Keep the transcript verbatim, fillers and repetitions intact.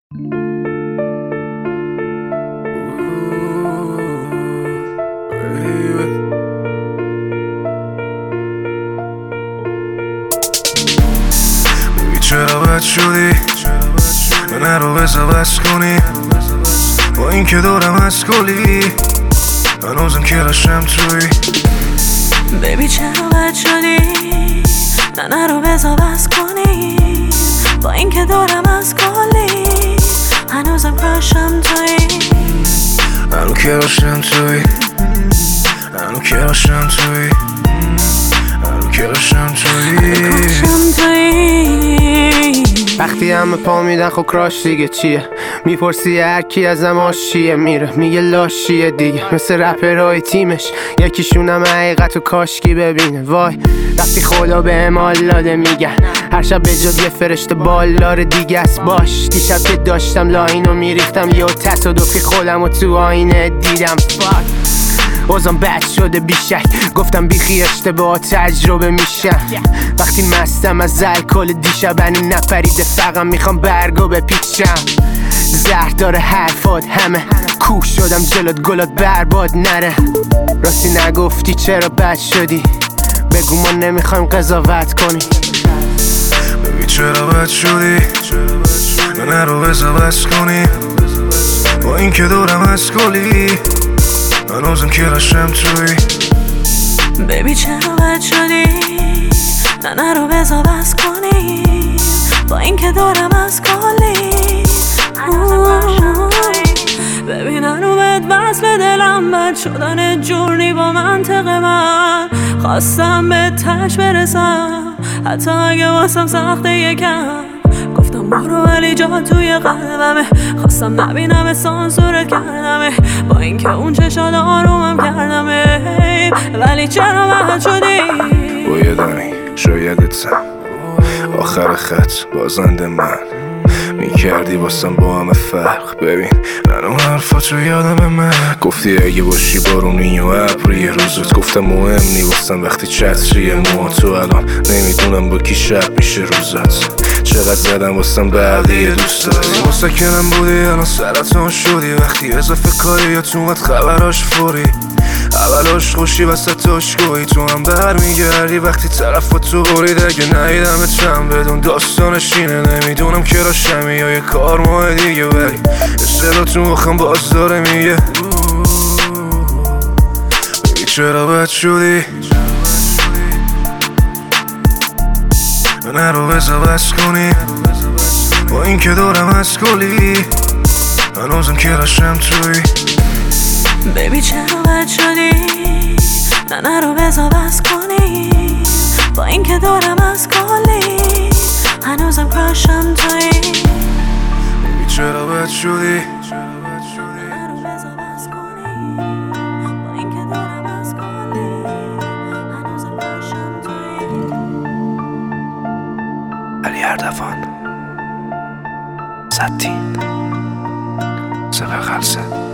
چرا بد شدی من رو بزا بس کنی با این که دارم از کلی هنوزم که رشم توی بیبی چرا بد شدی نه رو بزا بس کنی با این که دارم از کلی هنوزم رشم توی هنو که رشم توی هنو که رشم توی هنو که رشم توی وقتی همه پا میدن خب کراش دیگه چیه؟ میپرسی هر کی ازم آشیه میره میگه لاشیه دیگه مثل رپرهای تیمش یکیشونم حقیقت و کاشکی ببینه. وای وقتی خدا به امال داده میگن هر شب به جاد یه فرشته بالدار دیگه است. باش دیشب که داشتم لاینو میریختم یه تصادفی خودم و تو آینه دیدم. فاک بازم بد شده بیشک گفتم بیخی اشتباه تجربه میشم. وقتی مستم از الکل دیشب هنو نپریده فقط میخوام برگو بپیچم. زهر داره حرفات همه کوه شدم جلوت گلات برباد نره. راستی نگفتی چرا بد شدی بگو ما نمیخوایم قضاوت کنی. ببین چرا بد شدی من رو بزا بس کنی با این که دارم از کلی هنوزم که رشم توی بیبی چرا بد شدی نه رو بزا بس کنی با این که دارم از کلی ببین هنو بهت وصل دلم بد شدن جورنی با منطق من خواستم به تش برسم حتی اگه واسم سخته یکم گفتم برو ولی جا توی قلبمه خواستم نبینم سانسورت کردمه با اینکه اون چشاد آرومم کردمه ولی چرا بد شدی بایدنی شایدتم آخر خط بازنده من میکردی واسم با همه فرق. ببین منو حرفاتو یادم من گفتی اگه باشی بارونی و ابری روزت گفتم مهم نی واسم وقتی چتریه مو تو الان نمیدونم با کی شب میشه روزت چقدر زدم واسم بعدی دوست داری واسه کنم بودی الان سرطان شدی وقتی اضافه کاری یا تو مد خبراش فوری اولاش خوشی وسط تاشگوی تو هم برمیگردی وقتی طرف تو برید اگه نهیدم چند بدون داستانش اینه نمیدونم که راشمی یا یه کار ماه دیگه ولی اصلا تو مخم باز داره میگه بگی چرا بد شدی من رو بزا بس کنی با این که دارم از کلی هنوزم که رشم توی بیبی چرا بد شدی نه رو بزا بس کنی با این که دارم از کلی هنوزم کراشم توی بیبی چرا بد شدی علی اردوان ستین سفر خلصه